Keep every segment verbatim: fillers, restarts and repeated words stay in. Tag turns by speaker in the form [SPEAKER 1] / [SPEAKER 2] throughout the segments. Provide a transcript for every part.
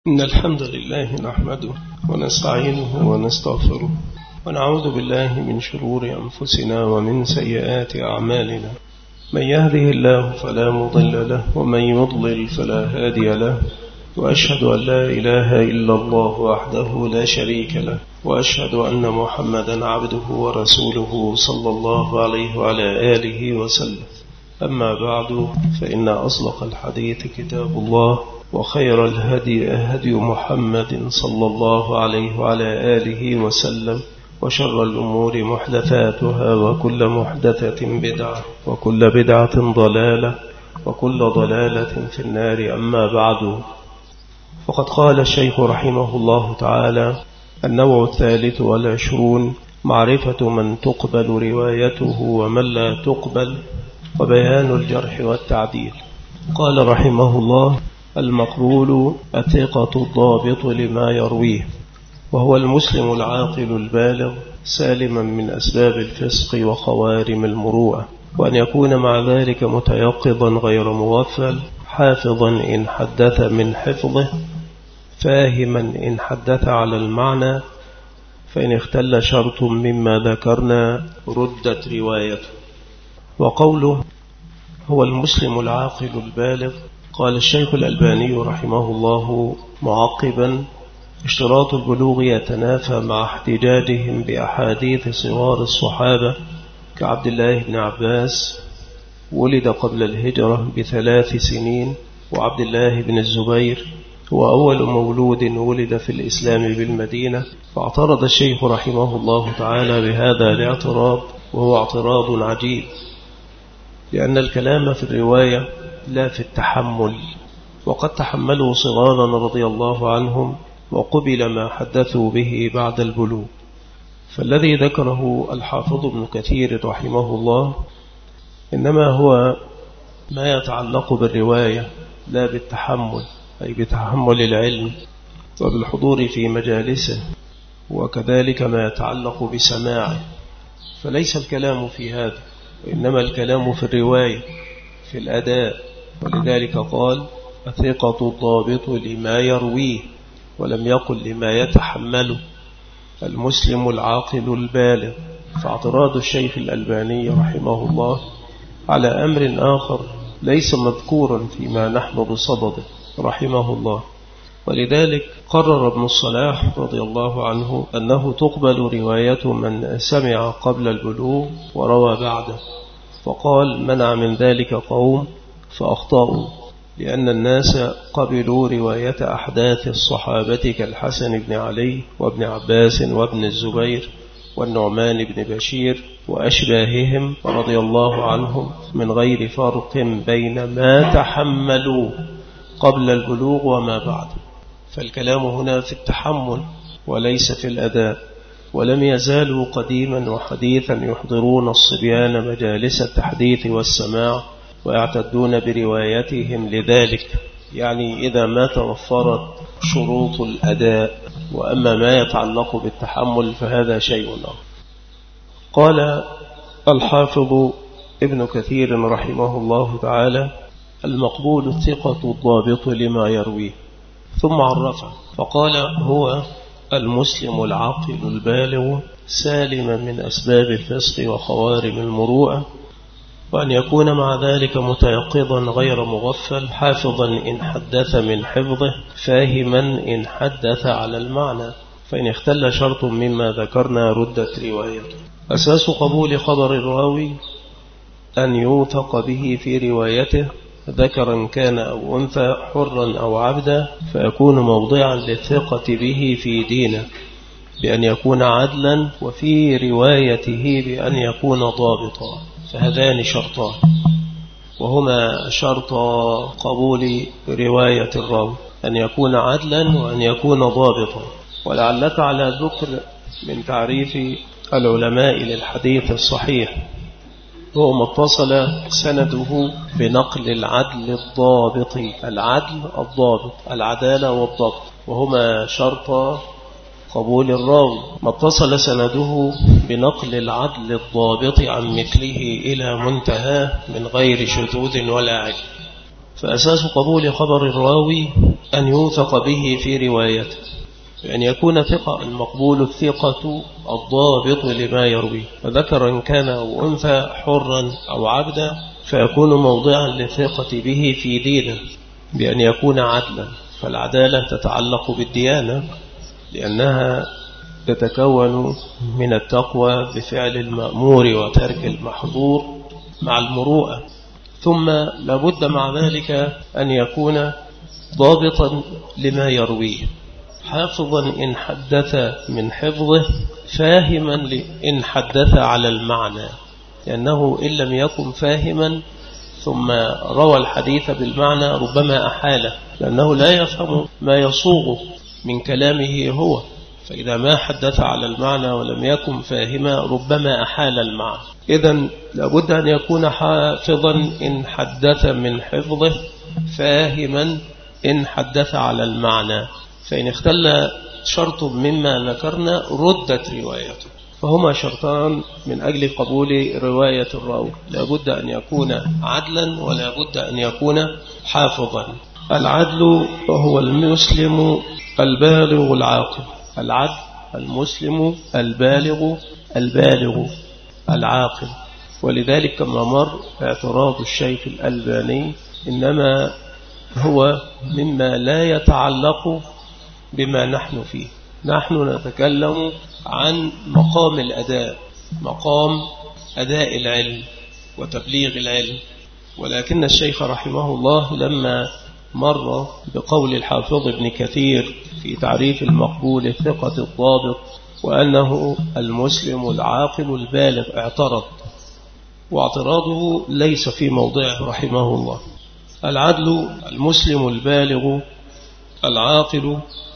[SPEAKER 1] إن الحمد لله نحمده ونستعينه ونستغفره ونعوذ بالله من شرور أنفسنا ومن سيئات أعمالنا. من يهده الله فلا مضل له ومن يضلل فلا هادي له، وأشهد أن لا إله إلا الله وحده لا شريك له، وأشهد أن محمدا عبده ورسوله صلى الله عليه وعلى آله وسلم. أما بعد، فإن أصدق الحديث كتاب الله، وخير الهدي هدي محمد صلى الله عليه وعلى آله وسلم، وشر الأمور محدثاتها، وكل محدثة بدعة، وكل بدعة ضلالة، وكل ضلالة في النار. أما بعد، فقد قال الشيخ رحمه الله تعالى: النوع الثالث والعشرون: معرفة من تقبل روايته ومن لا تقبل، وبيان الجرح والتعديل. قال رحمه الله: المقبول الثقة الضابط لما يرويه، وهو المسلم العاقل البالغ سالما من أسباب الفسق وخوارم المروءة، وأن يكون مع ذلك متيقظا غير مغفل، حافظا إن حدث من حفظه، فاهما إن حدث على المعنى، فإن اختل شرط مما ذكرنا ردت روايته. وقوله هو المسلم العاقل البالغ، قال الشيخ الألباني رحمه الله معقبا: اشتراط البلوغ يتنافى مع احتجاجهم بأحاديث صغار الصحابة كعبد الله بن عباس ولد قبل الهجرة بثلاث سنين، وعبد الله بن الزبير هو أول مولود ولد في الإسلام بالمدينة. فاعترض الشيخ رحمه الله تعالى بهذا الاعتراض، وهو اعتراض عجيب، لأن الكلام في الرواية لا في التحمل، وقد تحملوا صغارا رضي الله عنهم وقبل ما حدثوا به بعد البلوغ. فالذي ذكره الحافظ ابن كثير رحمه الله إنما هو ما يتعلق بالرواية لا بالتحمل، أي بتحمل العلم وبالحضور في مجالسه، وكذلك ما يتعلق بسماعه. فليس الكلام في هذا، وإنما الكلام في الرواية، في الأداء. ولذلك قال: الثقة الضابط لما يرويه، ولم يقل لما يتحمله. المسلم العاقل البالغ. فاعتراض الشيخ الألباني رحمه الله على أمر آخر ليس مذكورا فيما نحن بصدده رحمه الله. ولذلك قرر ابن الصلاح رضي الله عنه أنه تقبل رواية من سمع قبل البلوغ وروى بعده، فقال: منع من ذلك قوم فأخطأوا، لأن الناس قبلوا رواية أحداث الصحابة كالحسن بن علي وابن عباس وابن الزبير والنعمان بن بشير وأشباههم رضي الله عنهم من غير فرق بين ما تحملوا قبل البلوغ وما بعد. فالكلام هنا في التحمل وليس في الأداء. ولم يزالوا قديما وحديثا يحضرون الصبيان مجالس التحديث والسماع ويعتدون بروايتهم لذلك، يعني إذا ما توفرت شروط الأداء. وأما ما يتعلق بالتحمل فهذا شيء آخر. قال الحافظ ابن كثير رحمه الله تعالى: المقبول الثقة الضابط لما يرويه. ثم عرفه فقال: هو المسلم العاقل البالغ سالما من أسباب الفسق وخوارم المروءة، وأن يكون مع ذلك متيقظا غير مغفل، حافظا إن حدث من حفظه، فاهما إن حدث على المعنى، فإن اختل شرط مما ذكرنا ردت روايته. أساس قبول خبر الراوي أن يوثق به في روايته، ذكرا كان أو أنثى، حرا أو عبدا، فيكون موضعا للثقة به في دينه، بأن يكون عدلا، وفي روايته بأن يكون ضابطا. فهذان شرطان، وهما شرط قبول رواية الراوي: أن يكون عدلا وأن يكون ضابطا. ولعلك على ذكر من تعريف العلماء للحديث الصحيح، هو ما اتصل سنده بنقل العدل الضابط. العدل الضابط، العدالة والضبط، وهما شرط قبول الراوي. ما اتصل سنده بنقل العدل الضابط عن مثله إلى منتهاه من غير شذوذ ولا عيب. فأساس قبول خبر الراوي أن يوثق به في روايته، يعني يكون ثقة، المقبول الثقة الضابط لما يروي، وذكر إن كان أو أنثى حرا أو عبدا فيكون موضعا للثقة به في دينه بأن يكون عدلا. فالعدالة تتعلق بالديانة لأنها تتكون من التقوى بفعل المأمور وترك المحظور مع المروءة. ثم لابد مع ذلك أن يكون ضابطا لما يرويه، حافظا إن حدث من حفظه، فاهما إن حدث على المعنى، لأنه إن لم يكن فاهما ثم روى الحديث بالمعنى ربما أحاله، لأنه لا يفهم ما يصوغ من كلامه هو، فإذا ما حدث على المعنى ولم يكن فاهما ربما أحال المعنى. إذن لابد أن يكون حافظا إن حدث من حفظه، فاهما إن حدث على المعنى، فإن اختل شرط مما ذكرنا ردت روايته. فهما شرطان من أجل قبول رواية الراوي، لابد أن يكون عدلا ولابد أن يكون حافظا. العدل وهو المسلم البالغ العاقل، العدل المسلم البالغ البالغ العاقل. ولذلك كما مر اعتراض الشيخ الألباني إنما هو مما لا يتعلق بما نحن فيه، نحن نتكلم عن مقام الأداء، مقام أداء العلم وتبليغ العلم. ولكن الشيخ رحمه الله لما مر بقول الحافظ ابن كثير في تعريف المقبول الثقة الضابط وأنه المسلم العاقل البالغ اعترض، واعتراضه ليس في موضعه رحمه الله. العدل المسلم البالغ العاقل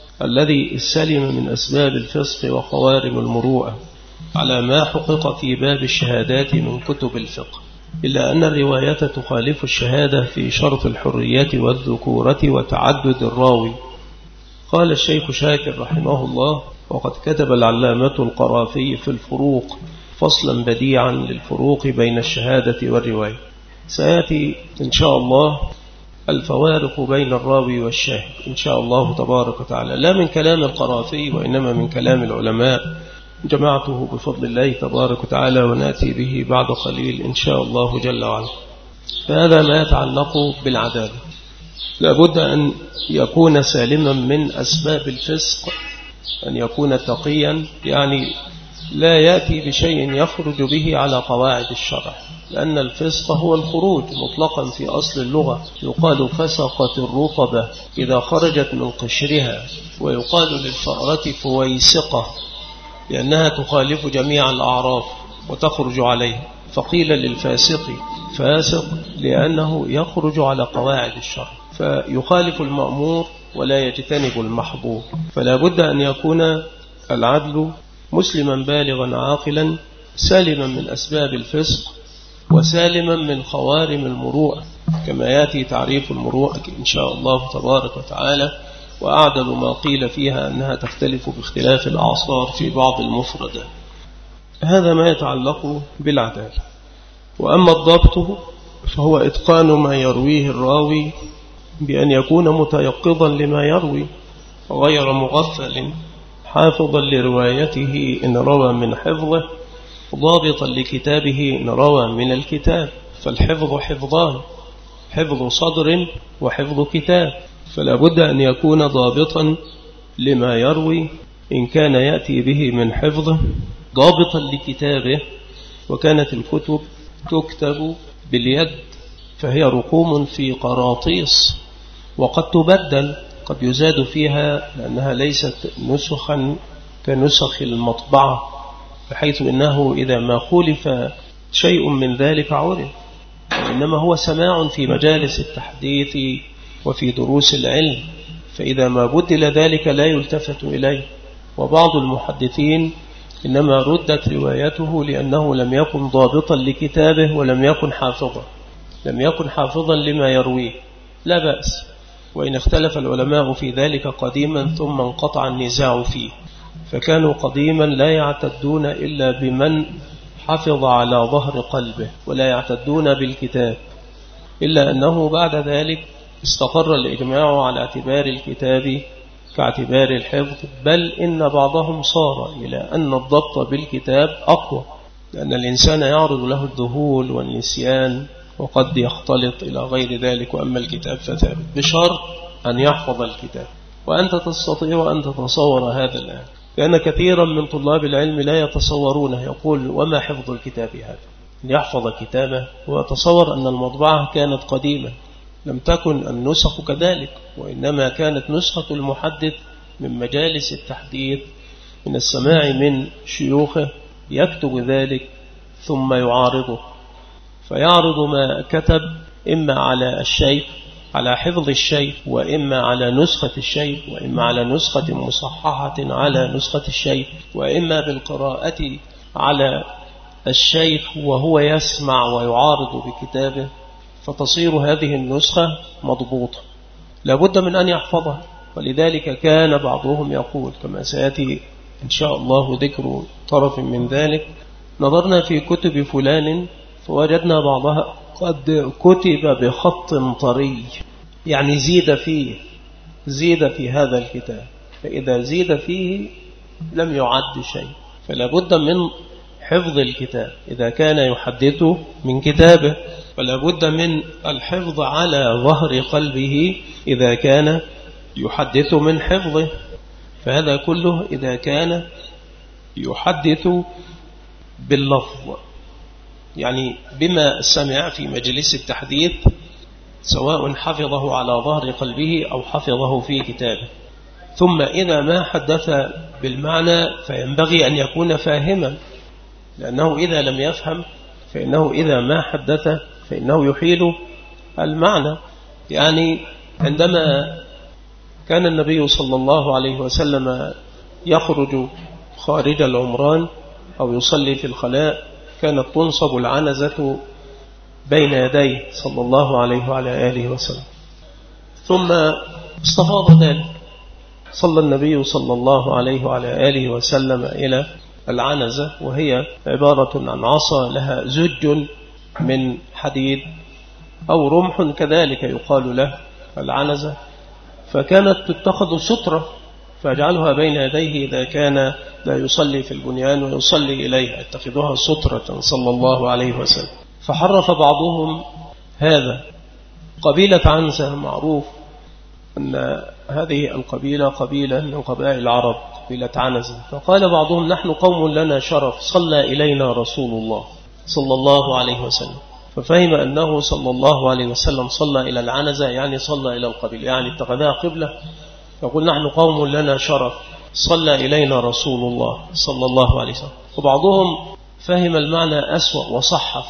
[SPEAKER 1] الذي سلم من أسباب الفسق وخوارم المروءة على ما حقق في باب الشهادات من كتب الفقه، إلا أن الرواية تخالف الشهادة في شرط الحرية والذكورة وتعدد الراوي. قال الشيخ شاكر رحمه الله: وقد كتب العلامة القرافي في الفروق فصلا بديعا للفروق بين الشهادة والرواية. سيأتي إن شاء الله الفوارق بين الراوي والشاهد إن شاء الله تبارك وتعالى، لا من كلام القرافي وإنما من كلام العلماء، جمعته بفضل الله تبارك وتعالى ونأتي به بعد قليل إن شاء الله جل وعلا. فهذا ما يتعلق بالعدالة، لابد أن يكون سالما من أسباب الفسق، أن يكون تقيا، يعني لا يأتي بشيء يخرج به على قواعد الشرع، لأن الفسق هو الخروج مطلقا في أصل اللغة. يقال فسقت الرطبة إذا خرجت من قشرها، ويقال للفأرة فويسقة لأنها تخالف جميع الأعراف وتخرج عليه، فقيل للفاسق فاسق لأنه يخرج على قواعد الشرع، فيخالف المأمور ولا يجتنب المحظور. فلا بد أن يكون العدل مسلما بالغا عاقلا سالما من أسباب الفسق وسالما من خوارم المروءة، كما يأتي تعريف المروءة إن شاء الله تبارك وتعالى. وأعدل ما قيل فيها أنها تختلف باختلاف الأعصار في بعض المفردات. هذا ما يتعلق بالعدالة. وأما الضبط فهو إتقان ما يرويه الراوي بأن يكون متيقظا لما يروي غير مغفل، حافظا لروايته إن روى من حفظه، ضابطا لكتابه إن روى من الكتاب. فالحفظ حفظان، حفظ صدر وحفظ كتاب، فلا بد أن يكون ضابطا لما يروي إن كان يأتي به من حفظه، ضابطا لكتابه. وكانت الكتب تكتب باليد فهي رقوم في قراطيس، وقد تبدل، قد يزاد فيها لأنها ليست نسخا كنسخ المطبعة، بحيث إنه إذا ما خولف شيء من ذلك عرف، إنما هو سماع في مجالس التحديث وفي دروس العلم، فإذا ما بدل ذلك لا يلتفت إليه. وبعض المحدثين إنما ردت روايته لأنه لم يكن ضابطا لكتابه ولم يكن حافظا، لم يكن حافظا لما يرويه، لا بأس، وإن اختلف العلماء في ذلك قديما ثم انقطع النزاع فيه. فكانوا قديما لا يعتدون إلا بمن حفظ على ظهر قلبه ولا يعتدون بالكتاب، إلا أنه بعد ذلك استقر الإجماع على اعتبار الكتاب كاعتبار الحفظ، بل إن بعضهم صار إلى أن الضبط بالكتاب أقوى، لأن الإنسان يعرض له الذهول والنسيان وقد يختلط إلى غير ذلك، وأما الكتاب فثابت بشرط أن يحفظ الكتاب. وأنت تستطيع أن تتصور هذا الآن، لأن كثيرا من طلاب العلم لا يتصورونه، يقول وما حفظ الكتاب هذا؟ يحفظ كتابه ويتصور أن المطبعة كانت قديمة، لم تكن النسخ كذلك، وإنما كانت نسخة المحدث من مجالس التحديث من السماع من شيوخه، يكتب ذلك ثم يعارضه، فيعرض ما كتب إما على الشيخ على حفظ الشيخ، وإما على نسخة الشيخ، وإما على نسخة مصححة على نسخة الشيخ، وإما بالقراءة على الشيخ وهو يسمع ويعارض بكتابه، فتصير هذه النسخة مضبوطة لابد من أن يحفظها. ولذلك كان بعضهم يقول كما سيأتي إن شاء الله ذكر طرف من ذلك: نظرنا في كتب فلان فوجدنا بعضها قد كتب بخط طري، يعني زيد فيه زيد في هذا الكتاب، فإذا زيد فيه لم يعد شيء، فلا بد من حفظ الكتاب إذا كان يحدث من كتابه، ولا بد من الحفظ على ظهر قلبه إذا كان يحدث من حفظه. فهذا كله إذا كان يحدث باللفظ، يعني بما سمع في مجلس التحديث، سواء حفظه على ظهر قلبه أو حفظه في كتابه. ثم إذا ما حدث بالمعنى فينبغي أن يكون فاهما، لأنه إذا لم يفهم فإنه إذا ما حدث فإنه يحيل المعنى. يعني عندما كان النبي صلى الله عليه وسلم يخرج خارج العمران أو يصلي في الخلاء، كانت تنصب العنزة بين يديه صلى الله عليه وعلى آله وسلم، ثم استفاض ذلك، صلى النبي صلى الله عليه وعلى آله وسلم إلى العنزة، وهي عبارة عن عصا لها زج من حديد أو رمح كذلك يقال له العنزة، فكانت تتخذ سترة فيجعلها بين يديه إذا كان لا يصلي في البنيان ويصلي إليها، اتخذوها سترة صلى الله عليه وسلم. فحرف بعضهم هذا. قبيلة عنزة معروف أن هذه القبيلة قبيلة من قبائل العرب، قبيلة عنزة، فقال بعضهم نحن قوم لنا شرف صلى إلينا رسول الله صلى الله عليه وسلم، ففهم أنه صلى الله عليه وسلم صلى إلى العنزة يعني صلى إلى القبيلة، يعني اتخذها قبلة، يقول نحن قوم لنا شرف صلى إلينا رسول الله صلى الله عليه وسلم. وبعضهم فهم المعنى أسوأ وصحف،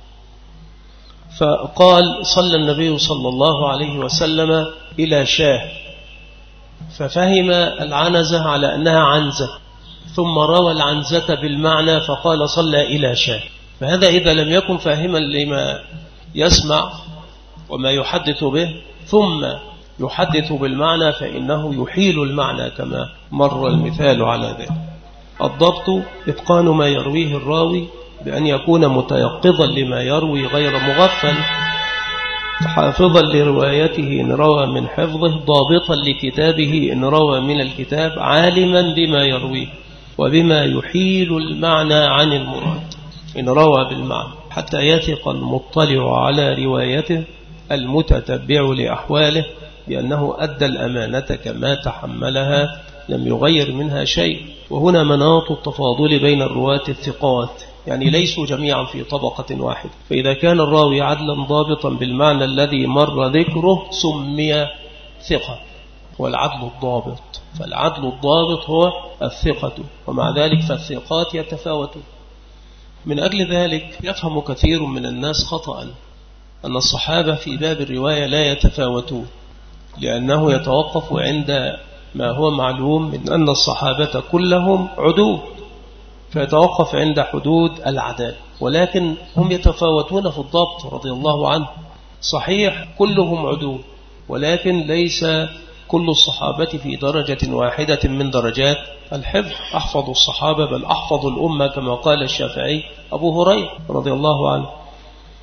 [SPEAKER 1] فقال صلى النبي صلى الله عليه وسلم إلى شاه، ففهم العنزة على أنها عنزة، ثم روى العنزة بالمعنى فقال صلى إلى شاه. فهذا إذا لم يكن فاهما لما يسمع وما يحدث به ثم يحدث بالمعنى فإنه يحيل المعنى كما مر المثال على ذلك. الضبط إتقان ما يرويه الراوي بأن يكون متيقظا لما يروي غير مغفل، حافظا لروايته إن روى من حفظه، ضابطا لكتابه إن روى من الكتاب، عالما بما يرويه وبما يحيل المعنى عن المراد إن روى بالمعنى، حتى يثق المطلع على روايته المتتبع لأحواله بأنه أدى الأمانة كما تحملها لم يغير منها شيء. وهنا مناط التفاضل بين الرواة الثقات، يعني ليسوا جميعا في طبقة واحدة، فإذا كان الراوي عدلا ضابطا بالمعنى الذي مر ذكره سمي ثقة، والعدل الضابط، فالعدل الضابط هو الثقة، ومع ذلك فالثقات يتفاوتون. من أجل ذلك يفهم كثير من الناس خطأ أن الصحابة في باب الرواية لا يتفاوتون، لأنه يتوقف عند ما هو معلوم من أن الصحابة كلهم عدول، فيتوقف عند حدود العدالة، ولكن هم يتفاوتون في الضبط رضي الله عنه. صحيح كلهم عدول، ولكن ليس كل الصحابة في درجة واحدة من درجات الحفظ. أحفظ الصحابة بل أحفظ الأمة كما قال الشافعي أبو هريرة رضي الله عنه.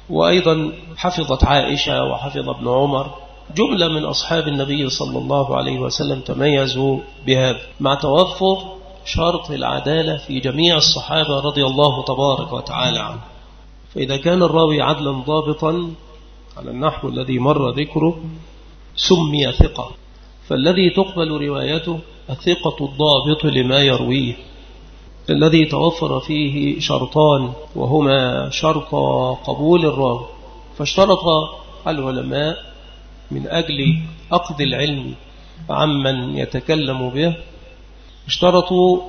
[SPEAKER 1] وأيضا حفظت عائشة وحفظ ابن عمر، جملة من أصحاب النبي صلى الله عليه وسلم تميزوا بهذا، مع توفر شرط العدالة في جميع الصحابة رضي الله تبارك وتعالى عنه. فإذا كان الراوي عدلا ضابطا على النحو الذي مر ذكره سمي ثقة، فالذي تقبل روايته الثقة الضابط لما يرويه، الذي توفر فيه شرطان وهما شرط قبول الراوي. فاشترط العلماء من أجل أخذ العلم عمن يتكلم به، اشترطوا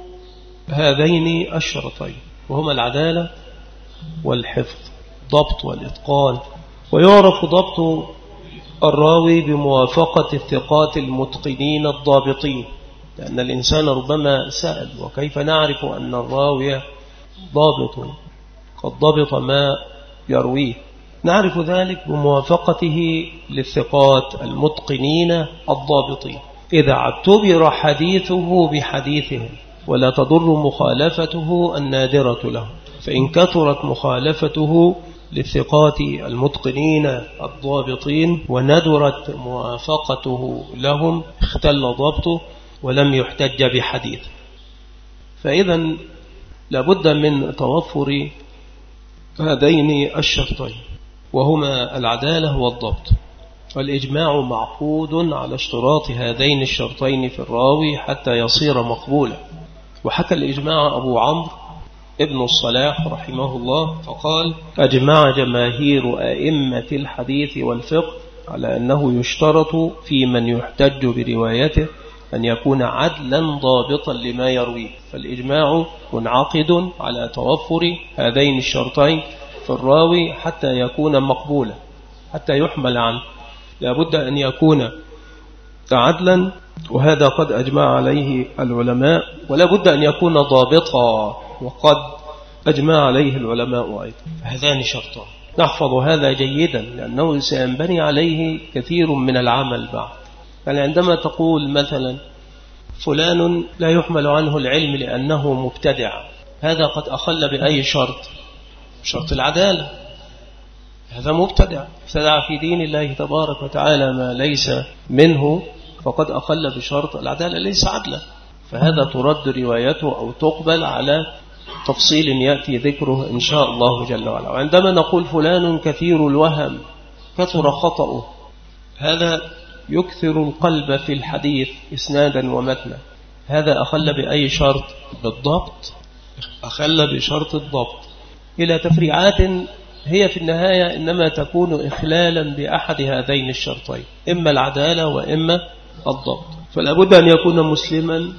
[SPEAKER 1] هذين الشرطين وهما العدالة والحفظ، ضبط والإتقان. ويعرف ضبط الراوي بموافقة الثقات المتقنين الضابطين، لأن الإنسان ربما سأل وكيف نعرف أن الراوي ضابط قد ضبط ما يرويه؟ نعرف ذلك بموافقته للثقات المتقنين الضابطين، إذا اعتبر حديثه بحديثهم ولا تضر مخالفته النادرة له. فإن كثرت مخالفته للثقات المتقنين الضابطين وندرت موافقته لهم اختل ضبطه ولم يحتج بحديث. فإذا لابد من توفر هذين الشرطين وهما العدالة والضبط، والإجماع معقود على اشتراط هذين الشرطين في الراوي حتى يصير مقبولا. وحكى الإجماع أبو عمرو ابن الصلاح رحمه الله فقال: أجمع جماهير أئمة الحديث والفقه على أنه يشترط في من يحتج بروايته أن يكون عدلا ضابطا لما يرويه. فالإجماع منعقد على توفر هذين الشرطين في الراوي حتى يكون مقبولا، حتى يحمل عنه. لابد أن يكون عدلا، وهذا قد أجمع عليه العلماء، ولا بد أن يكون ضابطا، وقد أجمع عليه العلماء أيضا. هذان شرطان نحفظ هذا جيدا، لأنه سينبني عليه كثير من العمل بعد. يعني عندما تقول مثلا فلان لا يحمل عنه العلم لأنه مبتدع، هذا قد أخل بأي شرط؟ شرط العدالة. هذا مبتدع، ابتدع في دين الله تبارك وتعالى ما ليس منه، فقد أخل بشرط العدالة، ليس عدلا. فهذا ترد روايته أو تقبل على تفصيل يأتي ذكره إن شاء الله جل وعلا. وعندما نقول فلان كثير الوهم كثر خطأه، هذا يكثر القلب في الحديث إسنادا ومتنا، هذا أخل بأي شرط؟ بالضبط، أخل بشرط الضبط، إلى تفريعات هي في النهاية إنما تكون إخلالا بأحد هذين الشرطين، إما العدالة وإما الضبط. فلا بد أن يكون مسلما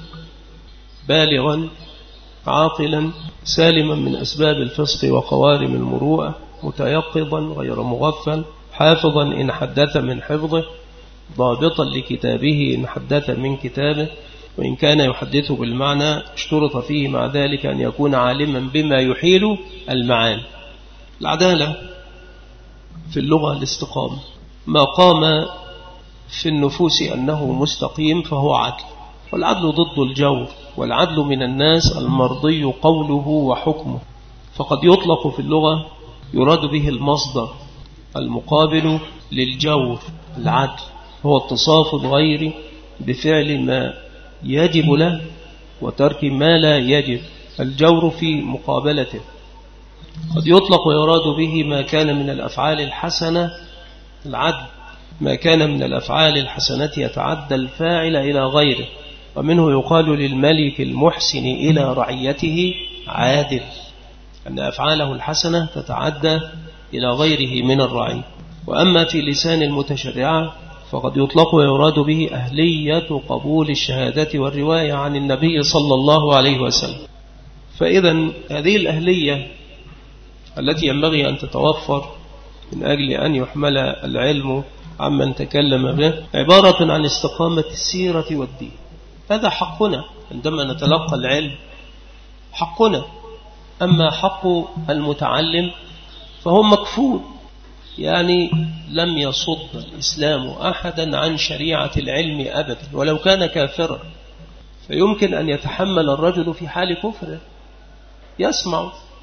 [SPEAKER 1] بالغا عاقلا سالما من أسباب الفسق وقوارم المروءة، متيقظا غير مغفل، حافظا إن حدث من حفظه، ضابطا لكتابه إن حدث من كتابه، وإن كان يحدث بالمعنى اشترط فيه مع ذلك أن يكون عالما بما يحيل المعاني. العدالة في اللغة الاستقامة، ما قام في النفوس أنه مستقيم فهو عدل، والعدل ضد الجور، والعدل من الناس المرضي قوله وحكمه. فقد يطلق في اللغة يراد به المصدر المقابل للجور، العدل هو اتصاف الغير بفعل ما يجب له وترك ما لا يجب، الجور في مقابلته. قد يطلق ويراد به ما كان من الأفعال الحسنة، العدل ما كان من الأفعال الحسنة يتعدى الفاعل إلى غيره، ومنه يقال للملك المحسن إلى رعيته عادل، أن أفعاله الحسنة تتعدى إلى غيره من الرعي. وأما في لسان المتشرعة فقد يطلق ويراد به أهلية قبول الشهادة والرواية عن النبي صلى الله عليه وسلم. فإذا هذه الأهلية التي ينبغي أن تتوفر من أجل أن يحمل العلم عمن تكلم به عبارة عن استقامة السيرة والدين. هذا حقنا عندما نتلقى العلم، حقنا. أما حق المتعلم فهو مكفول، يعني لم يصد الإسلام أحدا عن شريعة العلم أبدا ولو كان كافرا. فيمكن أن يتحمل الرجل في حال كفره، يسمع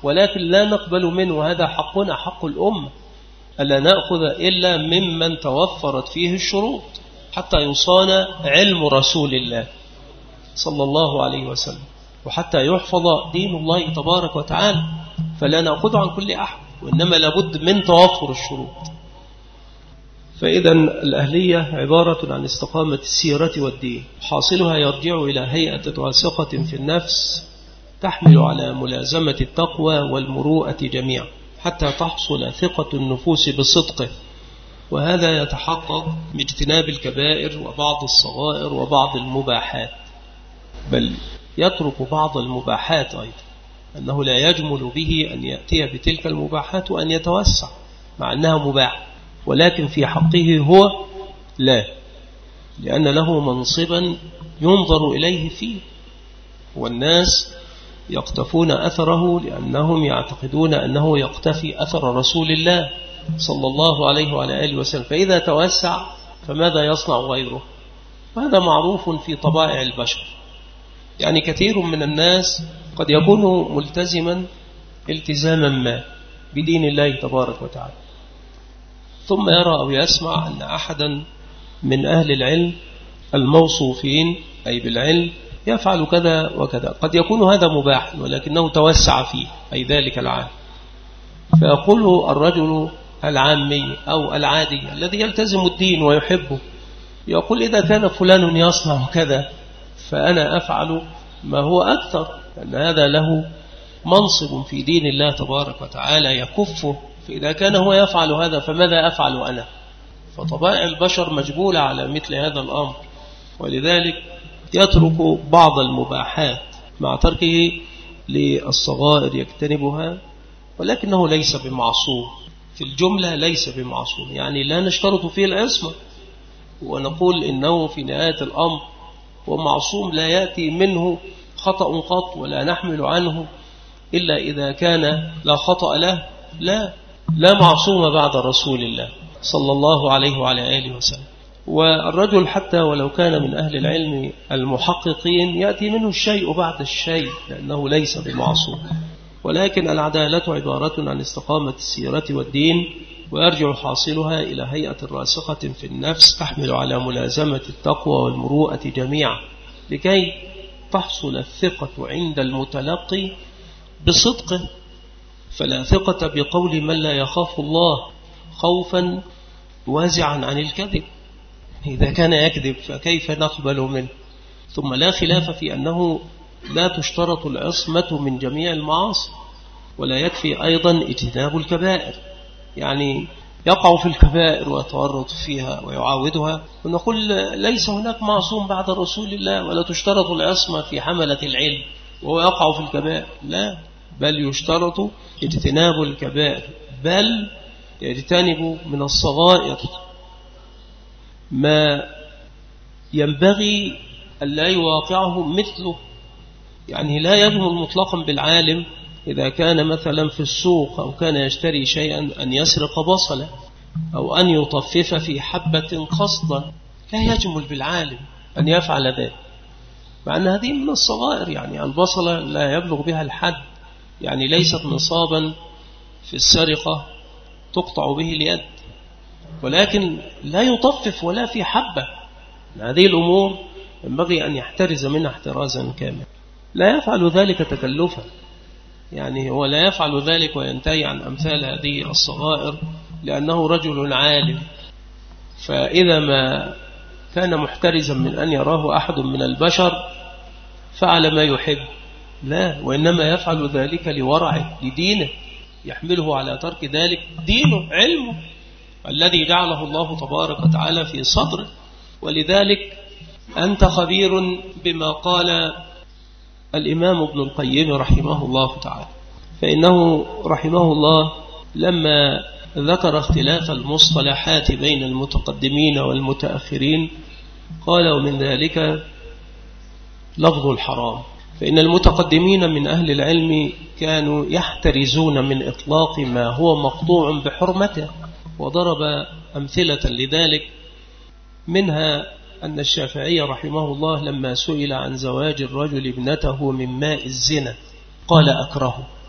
[SPEAKER 1] ولكن لا نقبل منه، وهذا حقنا حق الأمة، ألا نأخذ إلا ممن توفرت فيه الشروط حتى يصان علم رسول الله صلى الله عليه وسلم، وحتى يحفظ دين الله تبارك وتعالى. فلا نأخذ عن كل أحد، وإنما لابد من توفر الشروط. فإذا الأهلية عبارة عن استقامة السيرة والدين، حاصلها يرجع إلى هيئة واثقة في النفس تحمل على ملازمة التقوى والمروءة جميعا حتى تحصل ثقة النفوس بصدقه، وهذا يتحقق باجتناب الكبائر وبعض الصغائر وبعض المباحات، بل يترك بعض المباحات أيضا، أنه لا يجمل به أن يأتي بتلك المباحات وأن يتوسع مع أنها مباح، ولكن في حقه هو لا، لأن له منصبا ينظر إليه فيه، والناس يقتفون أثره لأنهم يعتقدون أنه يقتفي أثر رسول الله صلى الله عليه وعلى آله وسلم، فإذا توسع فماذا يصنع غيره؟ وهذا معروف في طبائع البشر. يعني كثير من الناس قد يكون ملتزما التزاما ما بدين الله تبارك وتعالى، ثم يرى أو يسمع أن أحدا من أهل العلم الموصوفين أي بالعلم يفعل كذا وكذا، قد يكون هذا مباح ولكنه توسع فيه أي ذلك العام، فيقول الرجل العامي أو العادي الذي يلتزم الدين ويحبه، يقول إذا كان فلان يصنع كذا فأنا أفعل ما هو أكثر، لأن هذا له منصب في دين الله تبارك وتعالى يكفه، فإذا كان هو يفعل هذا فماذا أفعل أنا؟ فطبائع البشر مجبولة على مثل هذا الأمر، ولذلك يترك بعض المباحات مع تركه للصغائر يجتنبها، ولكنه ليس بمعصوم في الجملة، ليس بمعصوم، يعني لا نشترط فيه العصمة ونقول إنه في نهاية الأمر ومعصوم لا يأتي منه خطأ قط ولا نحمل عنه إلا إذا كان لا خطأ له، لا لا معصوم بعد رسول الله صلى الله عليه وعلى آله وسلم. والرجل حتى ولو كان من أهل العلم المحققين يأتي منه الشيء بعد الشيء لأنه ليس بمعصوم، ولكن العدالة عبارة عن استقامة السيرة والدين، ويرجع حاصلها إلى هيئة راسخة في النفس تحمل على ملازمة التقوى والمروءة جميعا لكي تحصل الثقة عند المتلقي بصدقه، فلا ثقة بقول من لا يخاف الله خوفا وازعا عن الكذب، إذا كان يكذب فكيف نقبل منه؟ ثم لا خلاف في أنه لا تشترط العصمة من جميع المعاصي، ولا يكفي أيضا اجتناب الكبائر، يعني يقع في الكبائر ويتورط فيها ويعاودها، ونقول ليس هناك معصوم بعد رسول الله ولا تشترط العصمة في حملة العلم وهو يقع في الكبائر، لا، بل يشترط اجتناب الكبائر، بل يجتنب من الصغائر ما ينبغي أن لا يواقعه مثله. يعني لا يجمل مطلقا بالعالم إذا كان مثلا في السوق أو كان يشتري شيئا أن يسرق بصلة أو أن يطفف في حبة قصدا، لا يجمل بالعالم أن يفعل ذلك، مع أن هذه من الصغائر، يعني البصلة لا يبلغ بها الحد، يعني ليست نصابا في السرقة تقطع به اليد، ولكن لا يطفف ولا في حبة. هذه الأمور ينبغي أن يحترز منها احترازا كاملا، لا يفعل ذلك تكلفا، يعني هو لا يفعل ذلك وينتهي عن أمثال هذه الصغائر لأنه رجل عالم، فإذا ما كان محترزا من أن يراه أحد من البشر فعل ما يحب، لا، وإنما يفعل ذلك لورعه لدينه، يحمله على ترك ذلك دينه علمه الذي جعله الله تبارك وتعالى في صدره. ولذلك أنت خبير بما قال الإمام ابن القيم رحمه الله تعالى، فإنه رحمه الله لما ذكر اختلاف المصطلحات بين المتقدمين والمتأخرين قال ومن ذلك لفظ الحرام، فإن المتقدمين من أهل العلم كانوا يحترزون من إطلاق ما هو مقطوع بحرمته، وضرب أمثلة لذلك، منها أن الشافعي رحمه الله لما سئل عن زواج الرجل ابنته من ماء الزنا قال أكره،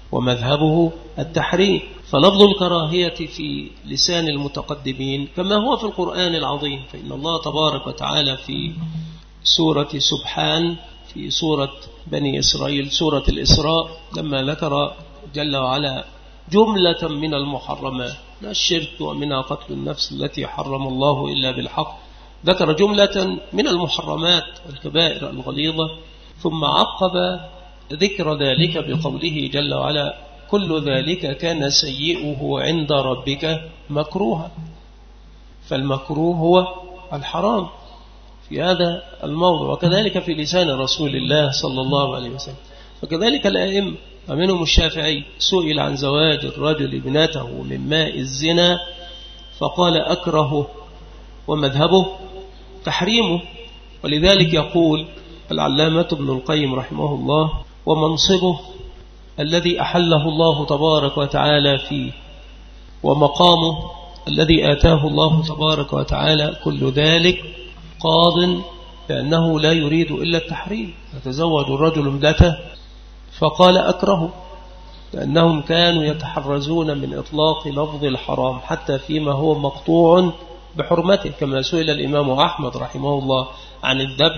[SPEAKER 1] ومذهبه التحريم. فلفظ الكراهية في لسان المتقدمين كما هو في القرآن العظيم، فإن الله تبارك وتعالى في سورة سبحان، في سورة بني إسرائيل، سورة الإسراء، لما ذكر جل وعلا جملة من المحرمات، من الشرك ومنها قتل النفس التي حرم الله إلا بالحق، ذكر جملة من المحرمات والكبائر الغليظة، ثم عقب ذكر ذلك بقوله جل وعلا كل ذلك كان سيئه عند ربك مكروها. فالمكروه هو الحرام في هذا الموضوع، وكذلك في لسان رسول الله صلى الله عليه وسلم. وكذلك الأئمة ومنهم الشافعي سئل عن زواج الرجل ابنته من ماء الزنا فقال أكره، ومذهبه تحريمه. ولذلك يقول العلامة ابن القيم رحمه الله ومنصبه الذي أحله الله تبارك وتعالى فيه، ومقامه الذي آتاه الله تبارك وتعالى، كل ذلك قاض بأنه لا يريد إلا التحريم. يتزوج الرجل ابنته فقال أكره، لأنهم كانوا يتحرزون من إطلاق لفظ الحرام حتى فيما هو مقطوع بحرمته، كما سئل الإمام أحمد رحمه الله عن الذبح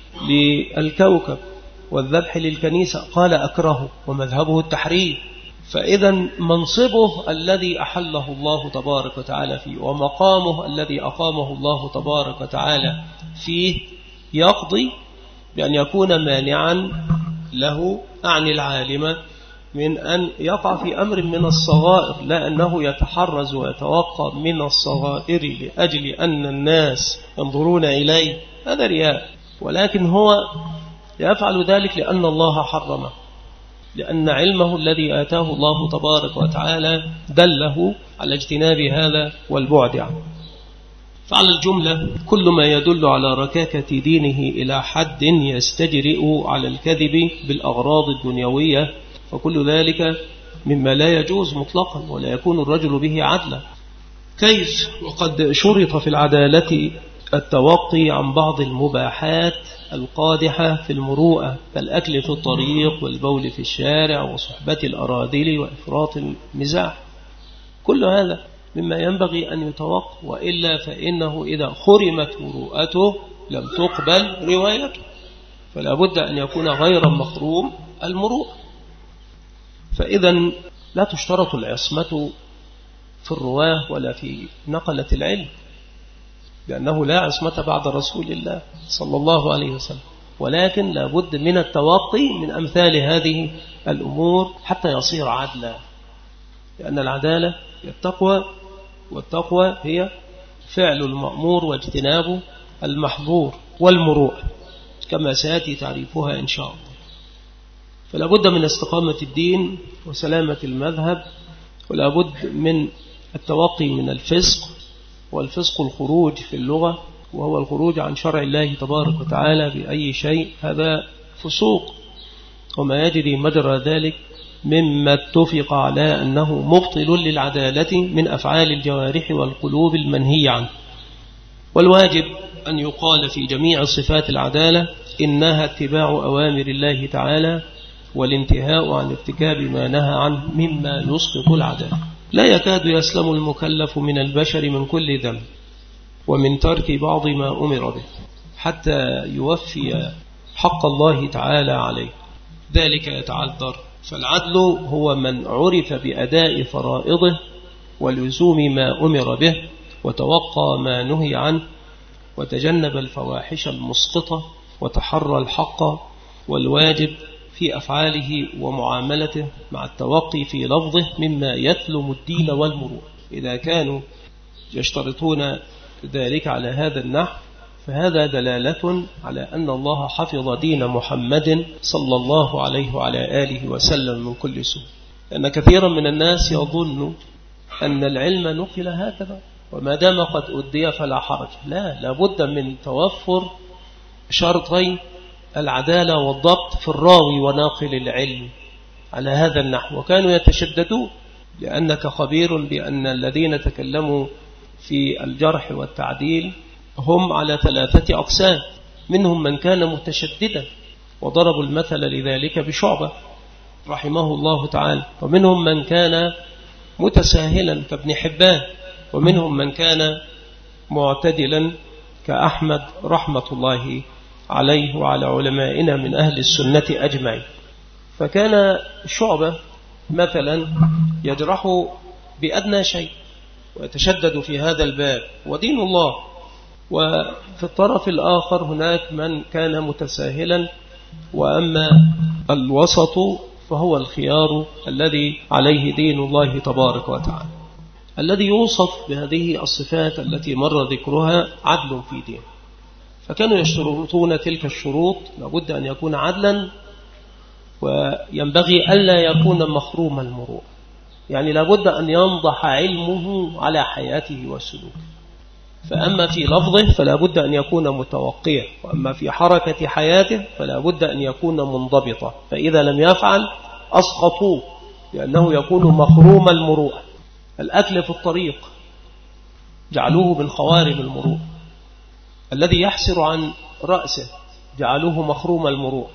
[SPEAKER 1] للكوكب والذبح للكنيسة قال أكره، ومذهبه التحريم. فإذا منصبه الذي أحله الله تبارك وتعالى فيه، ومقامه الذي أقامه الله تبارك وتعالى فيه، يقضي بأن يكون مانعا له عن العالم من أن يقع في أمر من الصغائر، لا أنه يتحرز ويتوقع من الصغائر لأجل أن الناس ينظرون إليه، هذا رياء، ولكن هو يفعل ذلك لأن الله حرمه، لأن علمه الذي آتاه الله تبارك وتعالى دله على اجتناب هذا والبعد عنه. فعلى الجملة كل ما يدل على ركاكة دينه إلى حد يستجرئ على الكذب بالأغراض الدنيوية، فكل ذلك مما لا يجوز مطلقا، ولا يكون الرجل به عدلا. كيف وقد شرط في العدالة التوقي عن بعض المباحات القادحة في المروءة، كالأكل في الطريق والبول في الشارع وصحبة الأراذل وإفراط المزاح، كل هذا مما ينبغي أن يتوقع، وإلا فإنه إذا خرمت مروءته لم تقبل روايته، فلا بد أن يكون غير مخروم المروءة. فإذا لا تشترط العصمة في الرواه ولا في نقلة العلم، لأنه لا عصمة بعد رسول الله صلى الله عليه وسلم، ولكن لا بد من التوقي من أمثال هذه الأمور حتى يصير عدلا، لأن العدالة هي التقوى، والتقوى هي فعل المأمور واجتناب المحظور والمروءة، كما سيأتي تعريفها إن شاء الله. فلا بد من استقامة الدين وسلامة المذهب، ولا بد من التوقي من الفسق، والفسق الخروج في اللغة، وهو الخروج عن شرع الله تبارك وتعالى بأي شيء، هذا فسوق، وما يجري مجرى ذلك مما اتفق على أنه مبطل للعدالة من أفعال الجوارح والقلوب المنهي عنه. والواجب أن يقال في جميع صفات العدالة إنها اتباع أوامر الله تعالى والانتهاء عن ارتكاب ما نهى عنه مما يسقط العدالة. لا يكاد يسلم المكلف من البشر من كل ذنب ومن ترك بعض ما أمر به حتى يوفي حق الله تعالى عليه، ذلك يتعذر. فالعدل هو من عرف بأداء فرائضه ولزوم ما أمر به، وتوقى ما نهي عنه، وتجنب الفواحش المسقطة، وتحرى الحق والواجب في أفعاله ومعاملته، مع التوقي في لفظه مما يثلم الدين والمروءة. إذا كانوا يشترطون ذلك على هذا النحو، فهذا دلالة على أن الله حفظ دين محمد صلى الله عليه وعلى آله وسلم من كل سوء. لأن كثيرا من الناس يظن أن العلم نقل هكذا، وما دام قد أدي فلا حرج. لا، لابد من توفر شرطي العدالة والضبط في الراوي وناقل العلم على هذا النحو. وكانوا يتشددون، لأنك خبير بأن الذين تكلموا في الجرح والتعديل هم على ثلاثة أقسام، منهم من كان متشددا، وضربوا المثل لذلك بشعبة، رحمه الله تعالى، ومنهم من كان متساهلا كابن حبان، ومنهم من كان معتدلا كأحمد رحمة الله عليه وعلى علمائنا من أهل السنة أجمعين. فكان شعبة مثلا يجرح بأدنى شيء ويتشدد في هذا الباب ودين الله، وفي الطرف الآخر هناك من كان متساهلا، وأما الوسط فهو الخيار الذي عليه دين الله تبارك وتعالى. الذي يوصف بهذه الصفات التي مر ذكرها عدل في دين، فكانوا يشترطون تلك الشروط، لابد أن يكون عدلا، وينبغي ألا يكون مخروم المروءة، يعني لابد أن ينضح علمه على حياته وسلوكه. فأما في لفظه فلا بد أن يكون متوقيا، وأما في حركة حياته فلا بد أن يكون منضبطا، فإذا لم يفعل أسقطوه لأنه يكون مخروم المروءة. الأكل في الطريق جعلوه من خوارم المروءة، الذي يحسر عن رأسه جعلوه مخروم المروءة،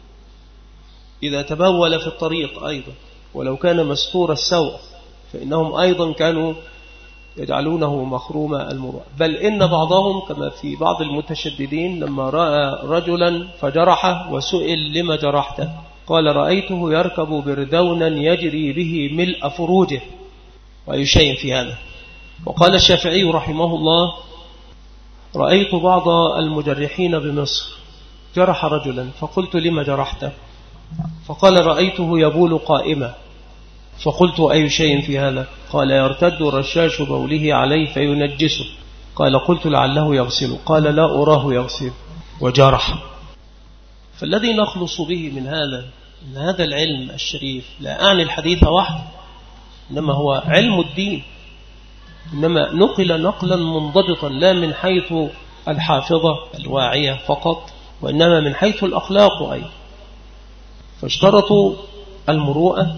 [SPEAKER 1] إذا تبول في الطريق أيضا ولو كان مستور السوء فإنهم أيضا كانوا يجعلونه مخروم المروءة. بل إن بعضهم كما في بعض المتشددين لما رأى رجلا فجرحه وسئل لما جرحته قال رأيته يركب بردونا يجري به ملء فروجه، وأي شيء في هذا. وقال الشافعي رحمه الله رأيت بعض المجرحين بمصر جرح رجلا فقلت لما جرحته فقال رأيته يبول قائمة، فقلت أي شيء في هذا قال يرتد رشاش بوله عليه فينجسه، قال قلت لعله يغسله قال لا أراه يغسل، وجرح. فالذي نخلص به من هذا من هذا العلم الشريف، لا أعني الحديث وحده، إنما هو علم الدين، إنما نقل نقلا منضبطا لا من حيث الحافظة الواعية فقط، وإنما من حيث الأخلاق أيضا. فاشترطوا المروءة